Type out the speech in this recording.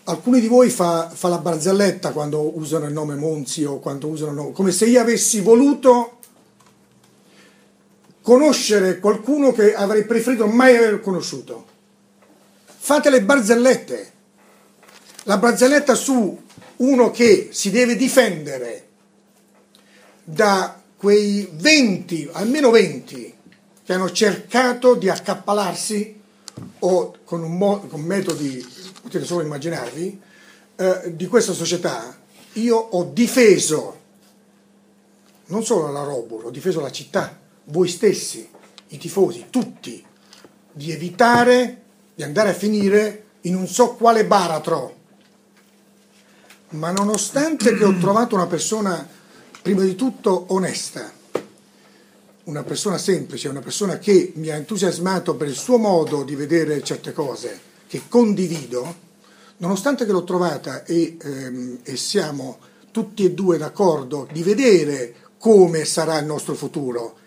Alcuni di voi fa la barzelletta quando usano il nome Monzi o quando usano il nome, come se io avessi voluto conoscere qualcuno che avrei preferito mai aver conosciuto. Fate le barzellette. La barzelletta su uno che si deve difendere da quei 20, almeno 20, che hanno cercato di accappalarsi o con metodi, potete solo immaginarvi, di questa società. Io ho difeso non solo la Robur, ho difeso la città, voi stessi, i tifosi, tutti, di evitare di andare a finire in un so quale baratro. Ma nonostante che ho trovato una persona, prima di tutto, onesta, una persona semplice, una persona che mi ha entusiasmato per il suo modo di vedere certe cose, che condivido, nonostante che l'ho trovata e siamo tutti e due d'accordo di vedere come sarà il nostro futuro